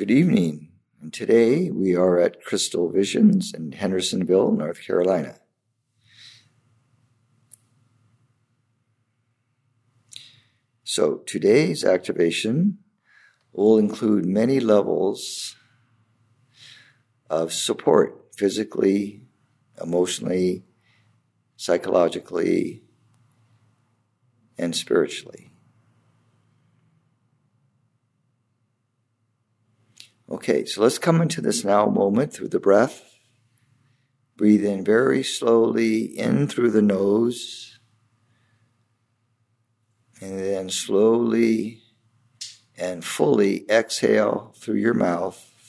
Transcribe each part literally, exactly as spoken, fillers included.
Good evening, and today we are at Crystal Visions in Hendersonville, North Carolina. So today's activation will include many levels of support, physically, emotionally, psychologically, and spiritually. Okay, so let's come into this now moment through the breath. Breathe in very slowly in through the nose, and then slowly and fully exhale through your mouth.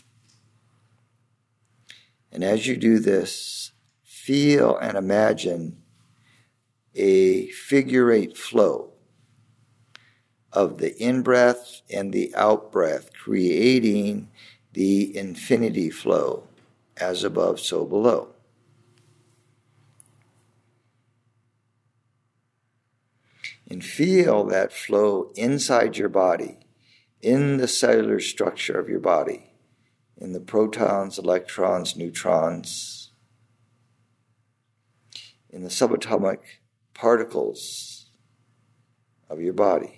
And as you do this, feel and imagine a figure eight flow of the in-breath and the out-breath, creating the infinity flow, as above, so below. And feel that flow inside your body, in the cellular structure of your body, in the protons, electrons, neutrons, in the subatomic particles of your body.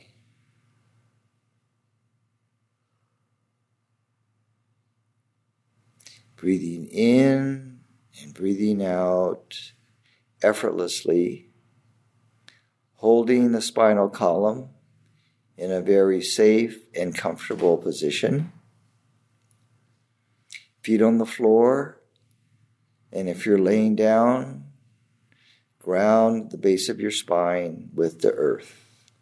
Breathing in and breathing out effortlessly, holding the spinal column in a very safe and comfortable position. Feet on the floor, and if you're laying down, ground the base of your spine with the earth.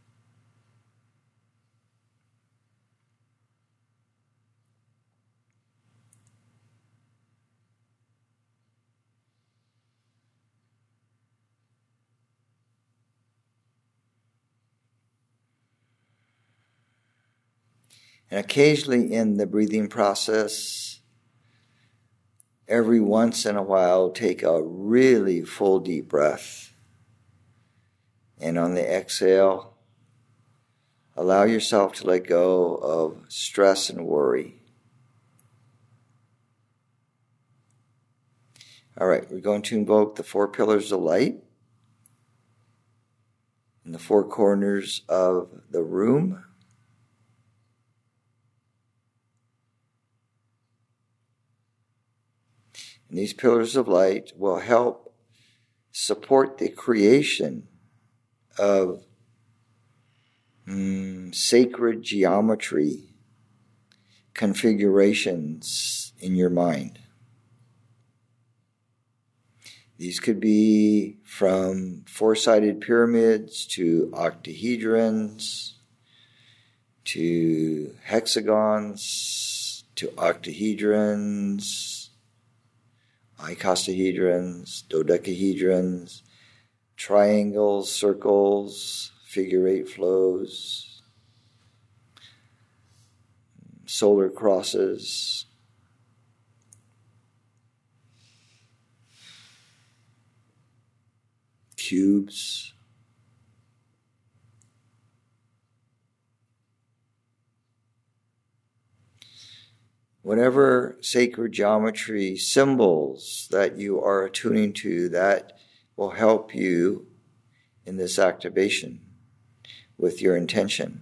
And occasionally in the breathing process, every once in a while, take a really full deep breath. And on the exhale, allow yourself to let go of stress and worry. All right, we're going to invoke the four pillars of light in the four corners of the room. And these pillars of light will help support the creation of mm, sacred geometry configurations in your mind. These could be from four-sided pyramids to octahedrons to hexagons to octahedrons, icosahedrons, dodecahedrons, triangles, circles, figure eight flows, solar crosses, cubes, whatever sacred geometry symbols that you are attuning to, that will help you in this activation with your intention.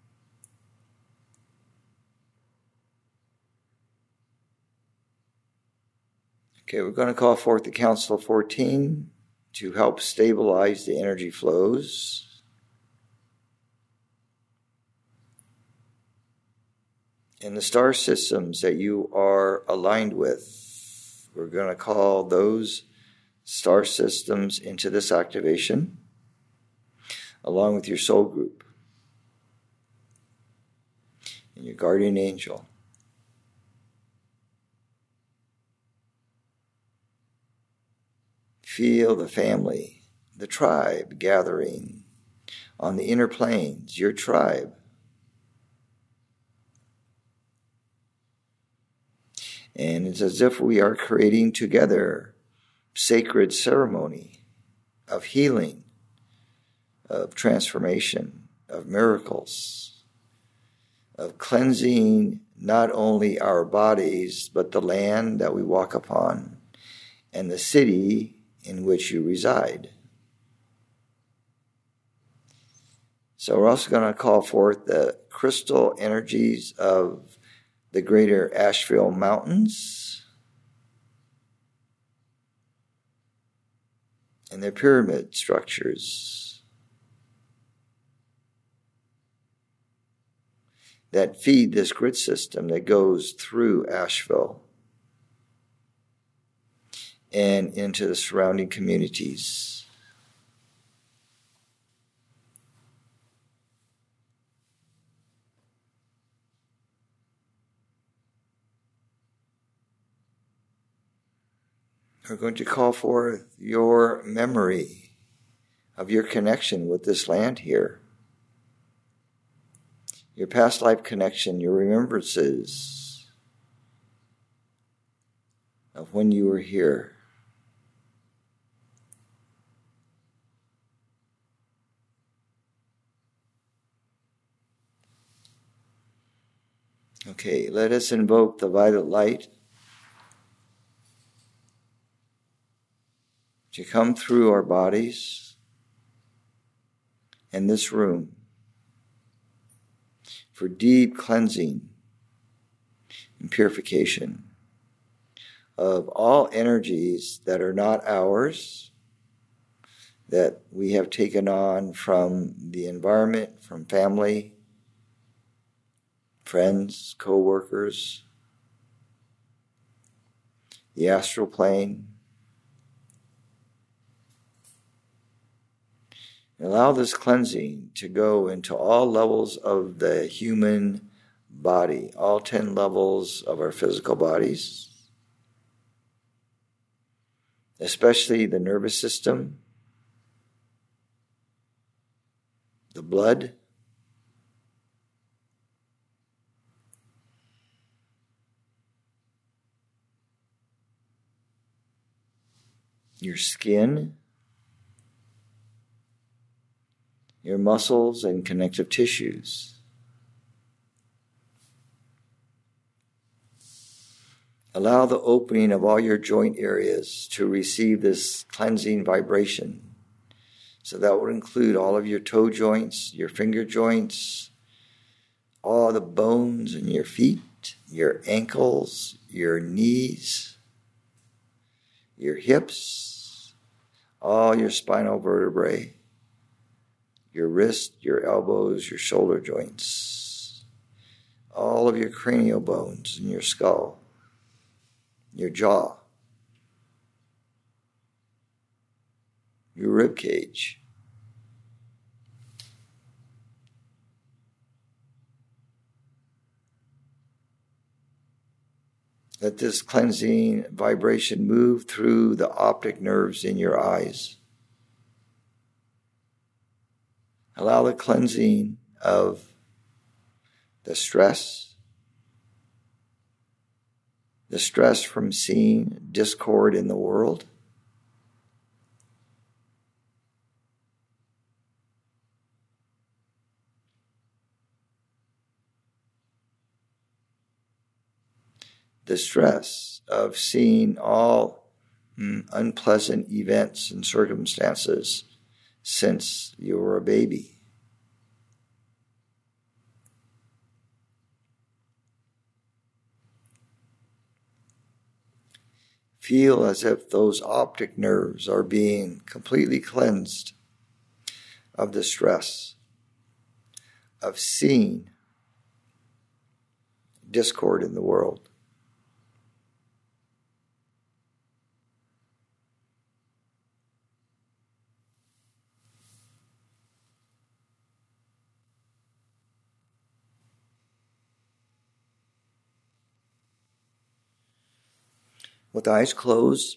Okay, we're going to call forth the Council of fourteen to help stabilize the energy flows. In the star systems that you are aligned with, we're going to call those star systems into this activation, along with your soul group and your guardian angel. Feel the family, the tribe gathering on the inner planes, your tribe. And it's as if we are creating together sacred ceremony of healing, of transformation, of miracles, of cleansing not only our bodies, but the land that we walk upon and the city in which you reside. So we're also going to call forth the crystal energies of the greater Asheville Mountains and their pyramid structures that feed this grid system that goes through Asheville and into the surrounding communities. We're going to call forth your memory of your connection with this land here. Your past life connection, your remembrances of when you were here. Okay, let us invoke the violet light to come through our bodies and this room for deep cleansing and purification of all energies that are not ours, that we have taken on from the environment, from family, friends, co-workers, the astral plane. Allow this cleansing to go into all levels of the human body, all ten levels of our physical bodies, especially the nervous system, the blood, your skin, your muscles and connective tissues. Allow the opening of all your joint areas to receive this cleansing vibration. So that would include all of your toe joints, your finger joints, all the bones in your feet, your ankles, your knees, your hips, all your spinal vertebrae, your wrist, your elbows, your shoulder joints, all of your cranial bones in your skull, your jaw, your rib cage. Let this cleansing vibration move through the optic nerves in your eyes. Allow the cleansing of the stress, the stress from seeing discord in the world, the stress of seeing all mm, unpleasant events and circumstances since you were a baby. Feel as if those optic nerves are being completely cleansed of the stress of seeing discord in the world. With eyes closed,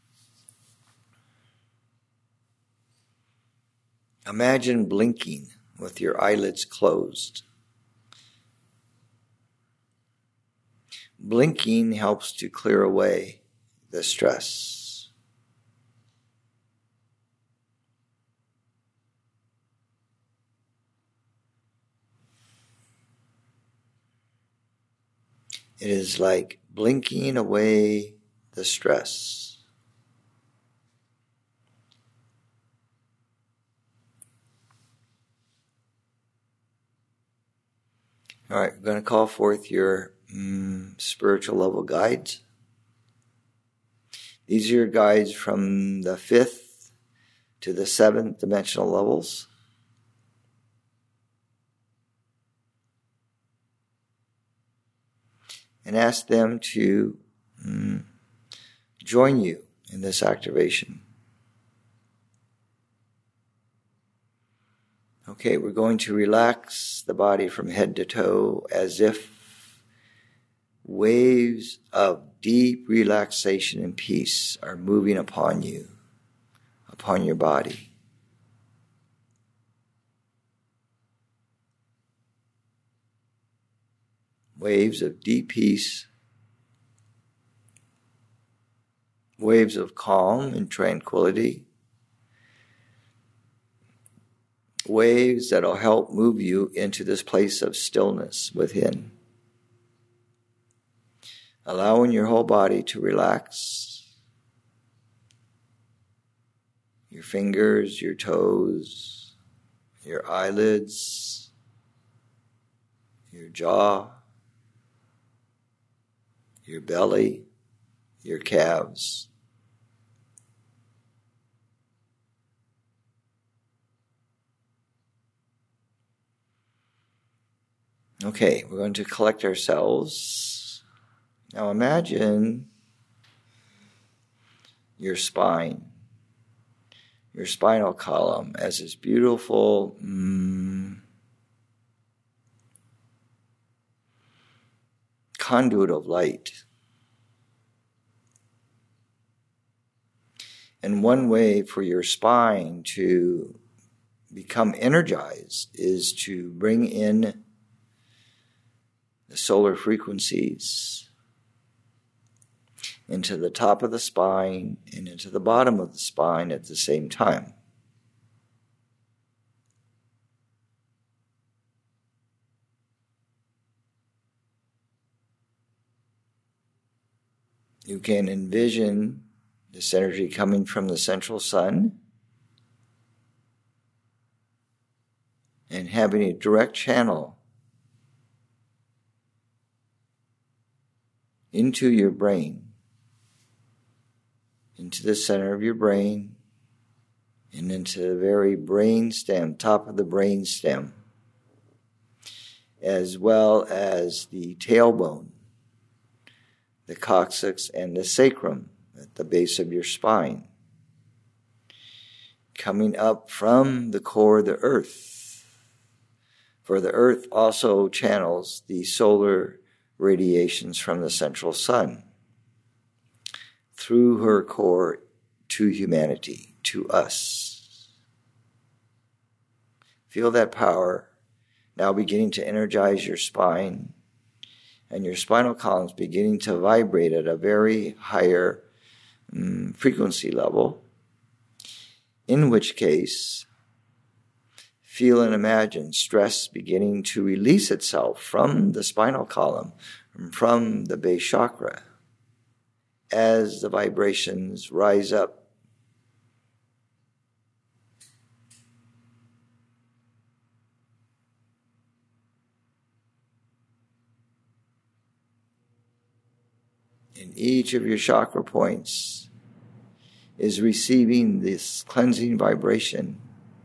imagine blinking with your eyelids closed. Blinking helps to clear away the stress. It is like blinking away the stress. All right, we're going to call forth your mm, spiritual level guides. These are your guides from the fifth to the seventh dimensional levels. And ask them to mm, join you in this activation. Okay, we're going to relax the body from head to toe as if waves of deep relaxation and peace are moving upon you, upon your body. Waves of deep peace, waves of calm and tranquility, waves that will help move you into this place of stillness within. Allowing your whole body to relax, your fingers, your toes, your eyelids, your jaw, your belly, your calves. Okay, we're going to collect ourselves. Now imagine your spine, your spinal column as this beautiful mm, conduit of light. And one way for your spine to become energized is to bring in the solar frequencies into the top of the spine and into the bottom of the spine at the same time. You can envision this energy coming from the central sun and having a direct channel into your brain, into the center of your brain, and into the very brain stem, top of the brain stem, as well as the tailbone, the coccyx, and the sacrum at the base of your spine, coming up from the core of the earth. For the earth also channels the solar radiations from the central sun through her core to humanity, to us. Feel that power now beginning to energize your spine, and your spinal columns beginning to vibrate at a very higher um, frequency level, in which case, feel and imagine stress beginning to release itself from the spinal column, from the base chakra, as the vibrations rise up. And each of your chakra points is receiving this cleansing vibration.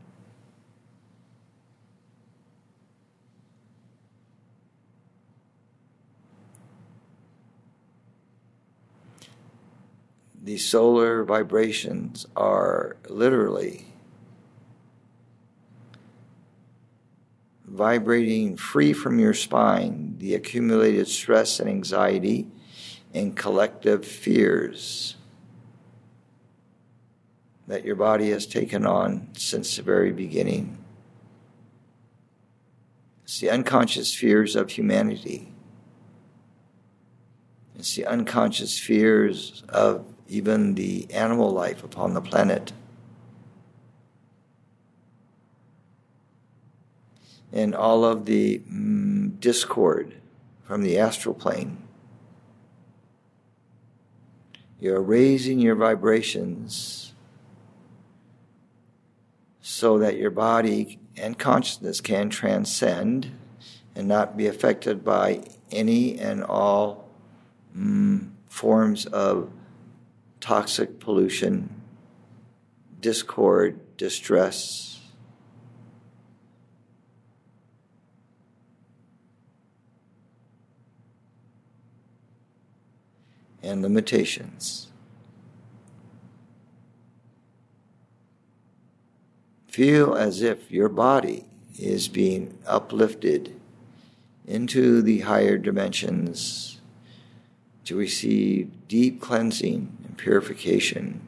The solar vibrations are literally vibrating free from your spine the accumulated stress and anxiety and collective fears that your body has taken on since the very beginning. It's the unconscious fears of humanity. It's the unconscious fears of even the animal life upon the planet. And all of the mm, discord from the astral plane You're raising your vibrations so that your body and consciousness can transcend and not be affected by any and all mm, forms of toxic pollution, discord, distress. And limitations. Feel as if your body is being uplifted into the higher dimensions to receive deep cleansing and purification.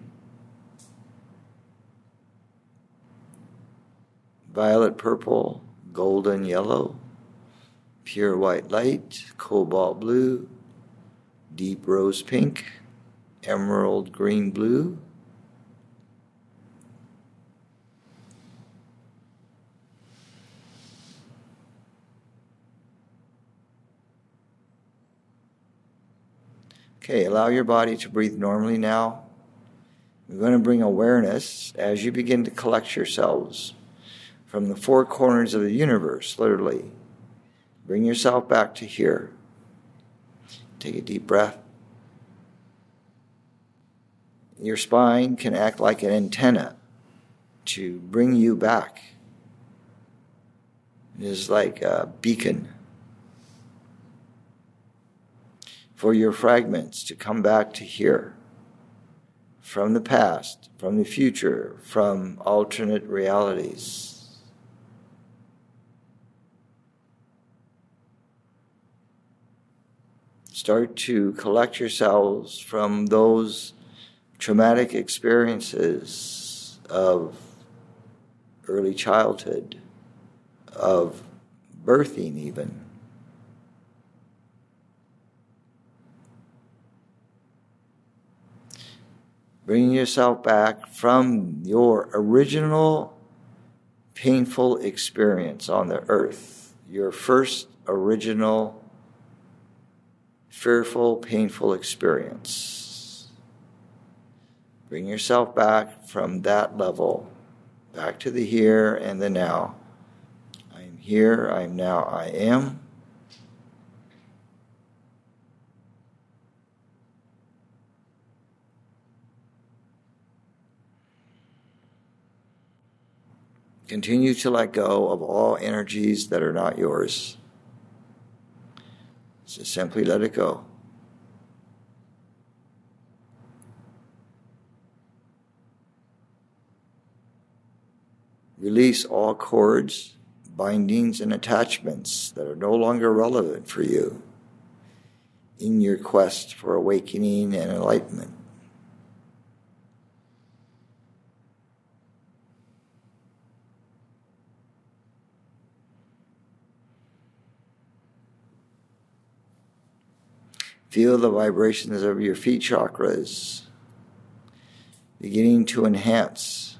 Violet purple, golden yellow, pure white light, cobalt blue, deep rose pink, emerald green blue, okay, allow your body to breathe normally now. We're going to bring awareness as you begin to collect yourselves from the four corners of the universe, literally. Bring yourself back to here. Take a deep breath. Your spine can act like an antenna to bring you back. It is like a beacon for your fragments to come back to here, from the past, from the future, from alternate realities. Start to collect yourselves from those traumatic experiences of early childhood, of birthing even. Bringing yourself back from your original painful experience on the earth, your first original fearful, painful experience. Bring yourself back from that level, back to the here and the now. I am here, I am now, I am. Continue to let go of all energies that are not yours. Just simply let it go. Release all cords, bindings, and attachments that are no longer relevant for you in your quest for awakening and enlightenment. Feel the vibrations of your feet chakras beginning to enhance.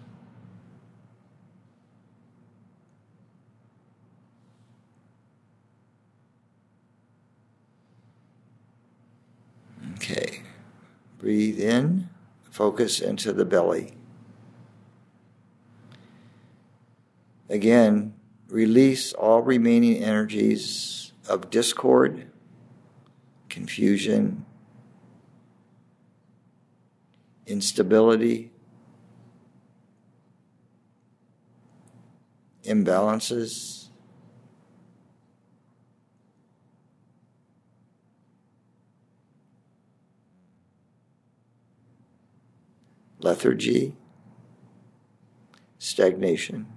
Okay. Breathe in, focus into the belly. Again, release all remaining energies of discord, confusion, instability, imbalances, lethargy, stagnation.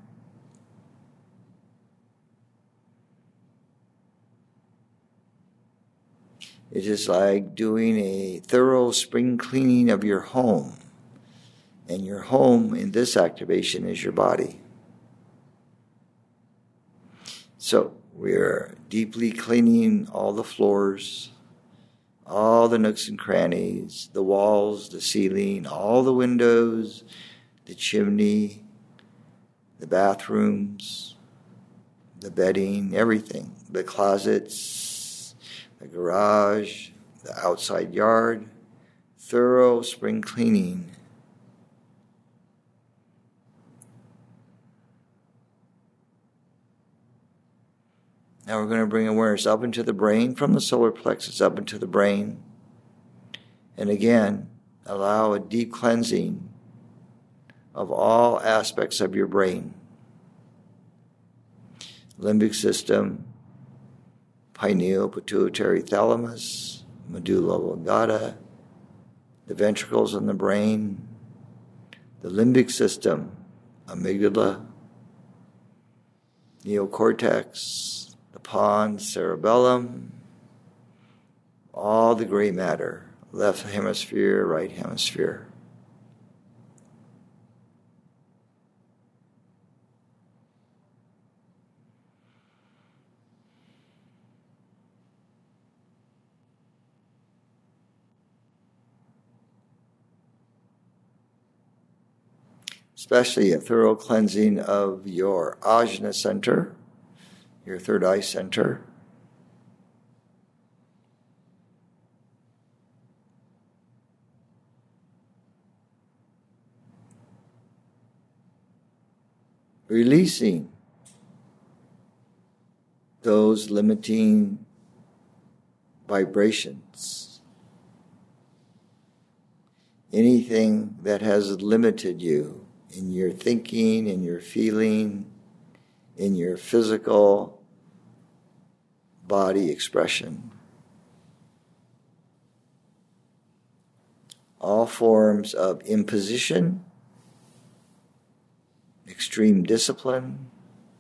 It is like doing a thorough spring cleaning of your home. And your home in this activation is your body. So we're deeply cleaning all the floors, all the nooks and crannies, the walls, the ceiling, all the windows, the chimney, the bathrooms, the bedding, everything, the closets, the garage, the outside yard, thorough spring cleaning. Now we're going to bring awareness up into the brain, from the solar plexus up into the brain. And again, allow a deep cleansing of all aspects of your brain. Limbic system, pineal pituitary thalamus, medulla oblongata, the ventricles in the brain, the limbic system, amygdala, neocortex, the pons, cerebellum, all the gray matter, left hemisphere, right hemisphere. Especially a thorough cleansing of your ajna center, your third eye center. Releasing those limiting vibrations. Anything that has limited you in your thinking, in your feeling, in your physical body expression. All forms of imposition, extreme discipline,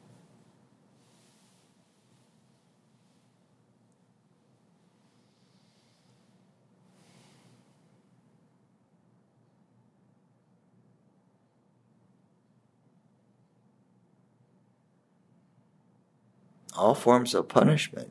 all forms of punishment.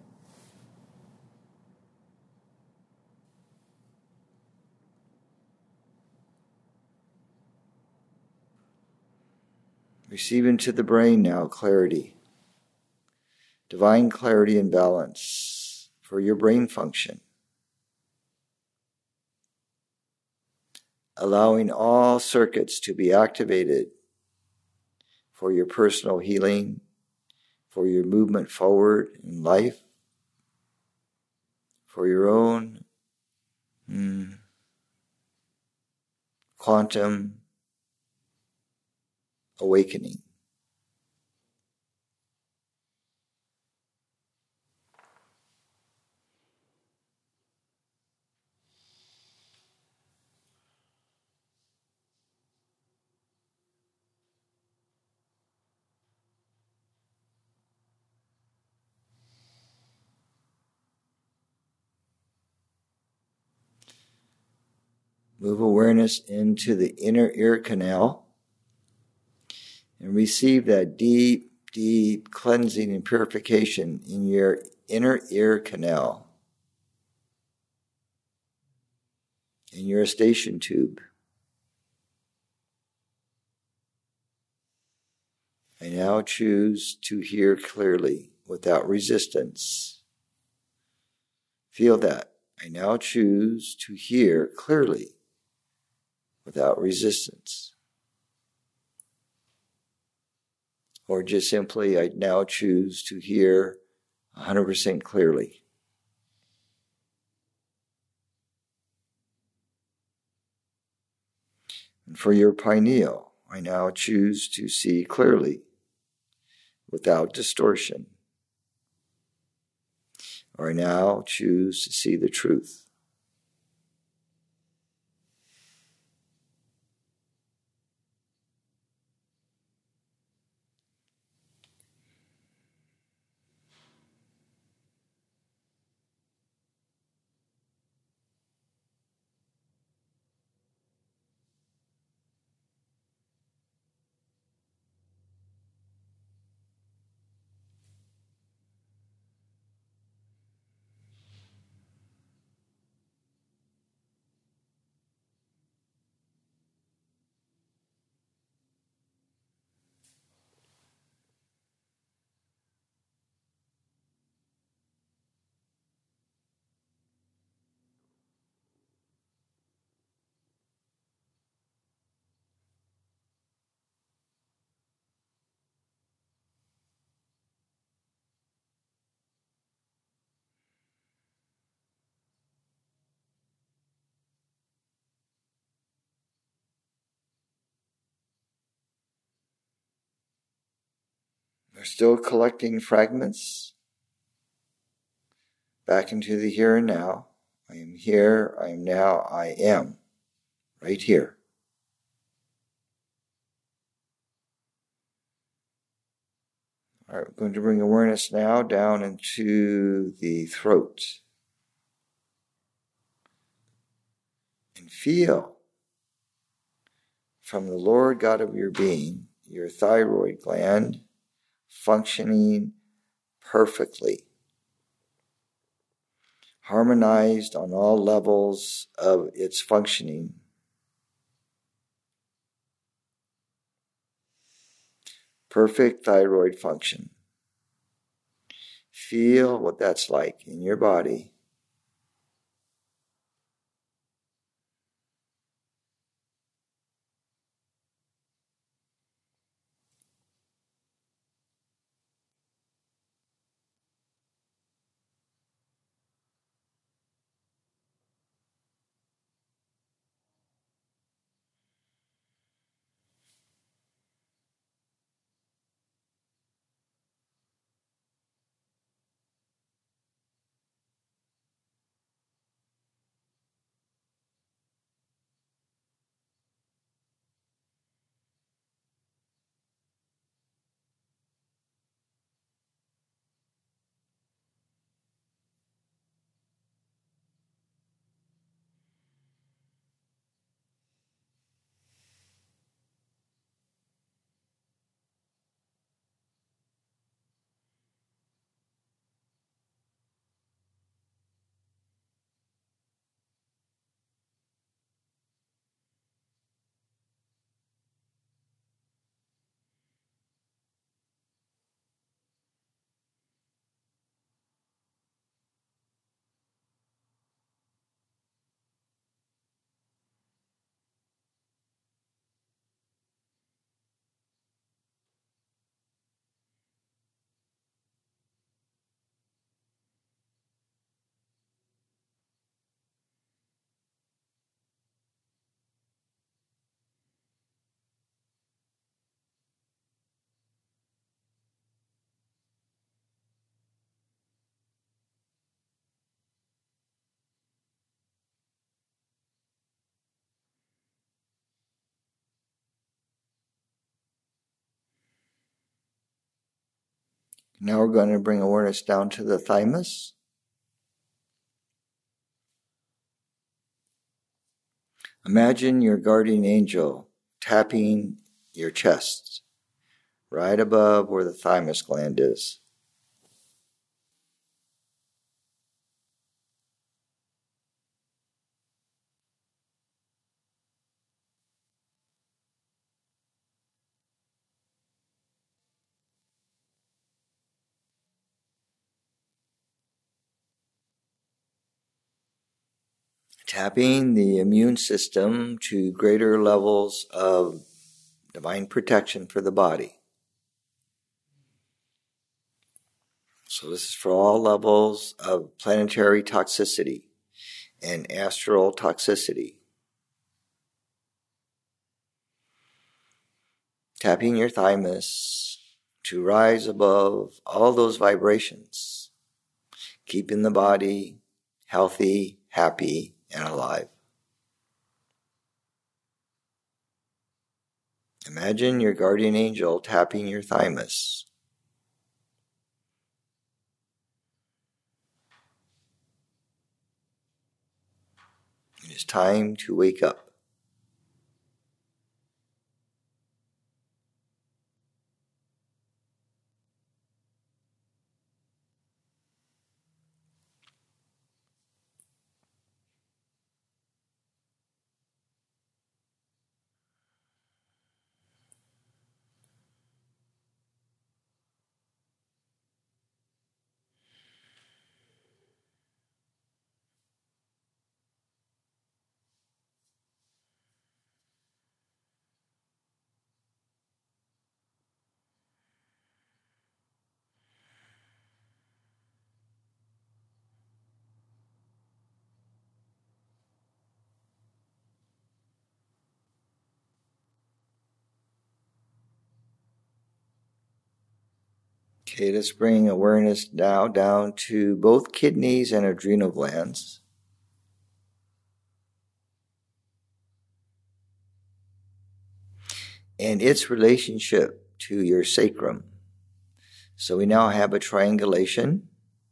Receive into the brain now clarity, divine clarity and balance for your brain function. Allowing all circuits to be activated for your personal healing, for your movement forward in life, for your own mm, quantum awakening. Move awareness into the inner ear canal and receive that deep, deep cleansing and purification in your inner ear canal, in your eustachian tube. I now choose to hear clearly without resistance. Feel that. I now choose to hear clearly without resistance. Or just simply, I now choose to hear one hundred percent clearly. And for your pineal, I now choose to see clearly without distortion. Or I now choose to see the truth. still collecting fragments back into the here and now. I am here, I am now, I am, right here. All right, we're going to bring awareness now down into the throat. And feel from the Lord God of your being, your thyroid gland functioning perfectly, harmonized on all levels of its functioning. Perfect thyroid function. Feel what that's like in your body. Now we're going to bring awareness down to the thymus. Imagine your guardian angel tapping your chest, right above where the thymus gland is. Tapping the immune system to greater levels of divine protection for the body. So this is for all levels of planetary toxicity and astral toxicity. Tapping your thymus to rise above all those vibrations, keeping the body healthy, happy, and alive. Imagine your guardian angel tapping your thymus. It is time to wake up. Okay, let's bring awareness now down to both kidneys and adrenal glands. And its relationship to your sacrum. So we now have a triangulation.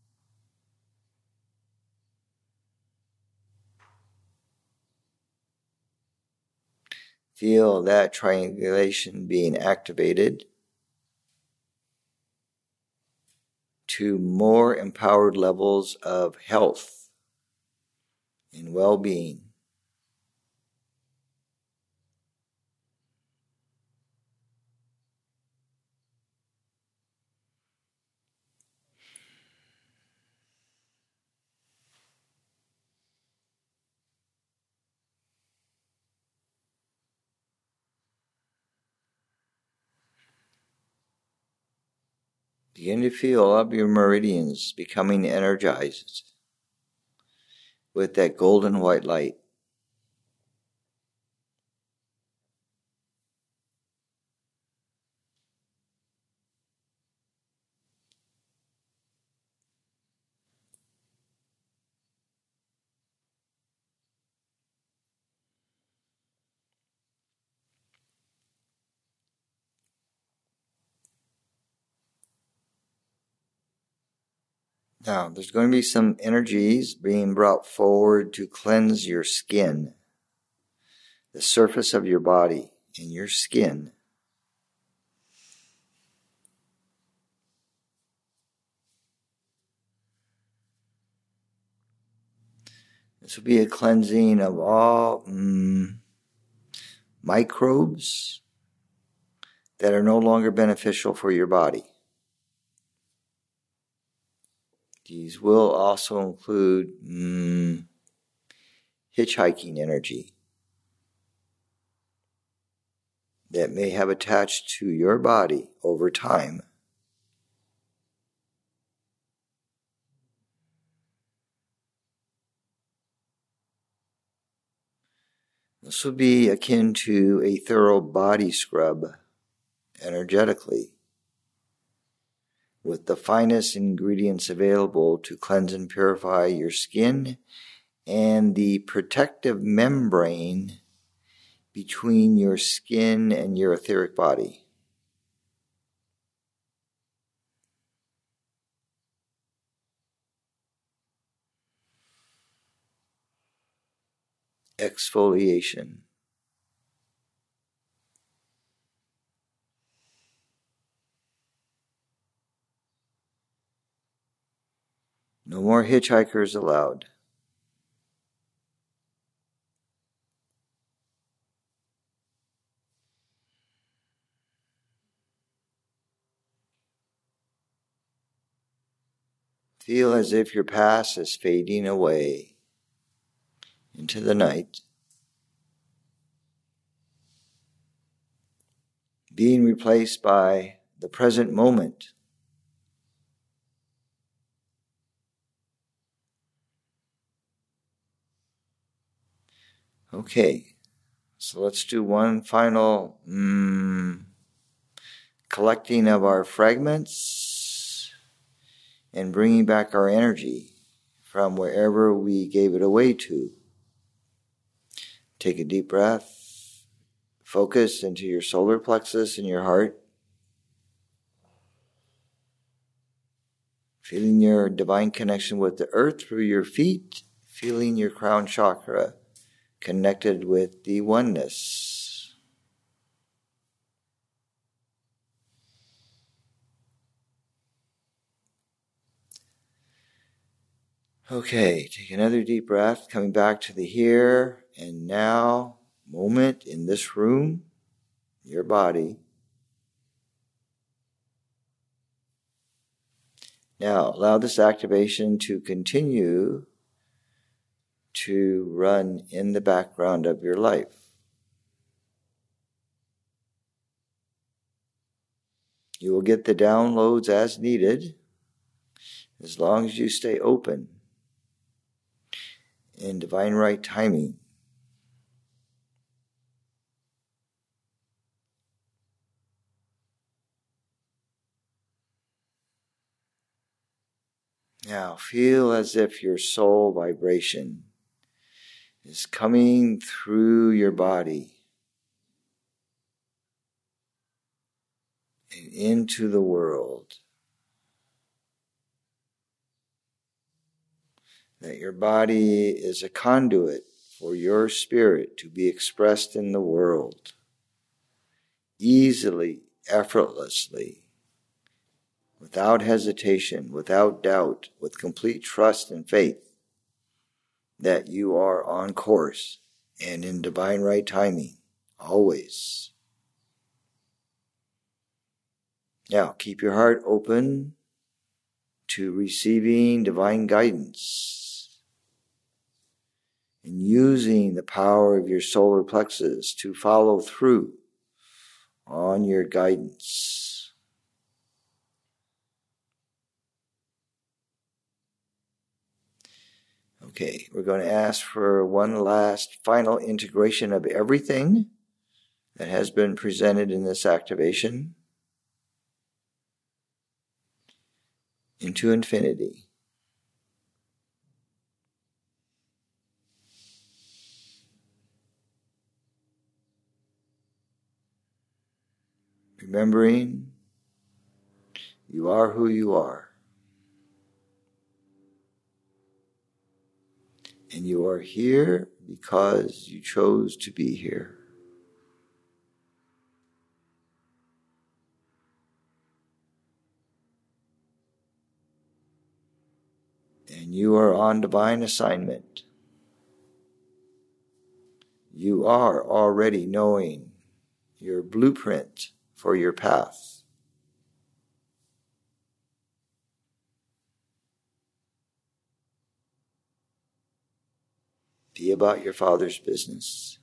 Feel that triangulation being activated to more empowered levels of health and well-being. Begin to feel all of your meridians becoming energized with that golden white light. Now, there's going to be some energies being brought forward to cleanse your skin, the surface of your body and your skin. This will be a cleansing of all mm, microbes that are no longer beneficial for your body. These will also include mm, hitchhiking energy that may have attached to your body over time. This would be akin to a thorough body scrub energetically, with the finest ingredients available to cleanse and purify your skin and the protective membrane between your skin and your etheric body. Exfoliation. No more hitchhikers allowed. Feel as if your past is fading away into the night, being replaced by the present moment. Okay, so let's do one final mm, collecting of our fragments and bringing back our energy from wherever we gave it away to. Take a deep breath, focus into your solar plexus and your heart, feeling your divine connection with the earth through your feet, feeling your crown chakra connected with the oneness. Okay, take another deep breath, coming back to the here and now moment in this room, your body. Now, allow this activation to continue to run in the background of your life. You will get the downloads as needed, as long as you stay open in divine right timing. Now feel as if your soul vibration is coming through your body and into the world. That your body is a conduit for your spirit to be expressed in the world easily, effortlessly, without hesitation, without doubt, with complete trust and faith that you are on course and in divine right timing, always. Now, keep your heart open to receiving divine guidance and using the power of your solar plexus to follow through on your guidance. Okay, we're going to ask for one last final integration of everything that has been presented in this activation into infinity. Remembering you are who you are. And you are here because you chose to be here. And you are on divine assignment. You are already knowing your blueprint for your path. Be about your Father's business.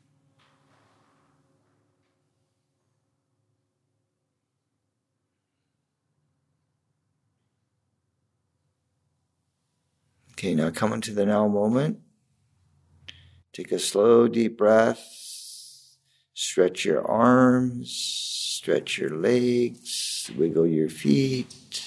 Okay, now come into the now moment. Take a slow, deep breath. Stretch your arms, stretch your legs, wiggle your feet.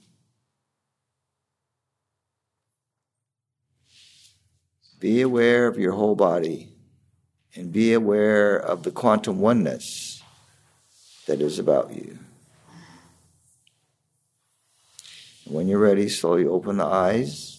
Be aware of your whole body and be aware of the quantum oneness that is about you. And when you're ready, slowly open the eyes.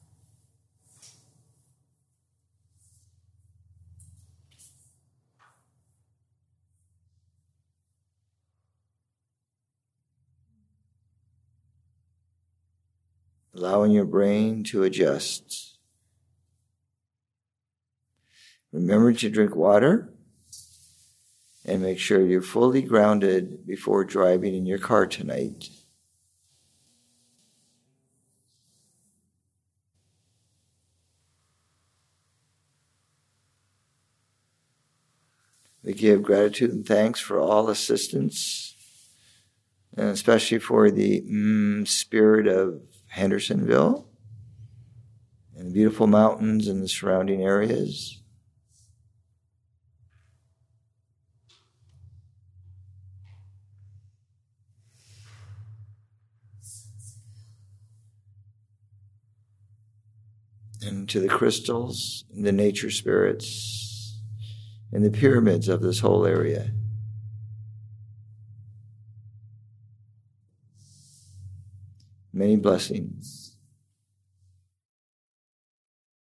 Allowing your brain to adjust. Remember to drink water and make sure you're fully grounded before driving in your car tonight. We give gratitude and thanks for all assistance, and especially for the mm, spirit of Hendersonville and the beautiful mountains and the surrounding areas. And to the crystals, and the nature spirits, and the pyramids of this whole area. Many blessings.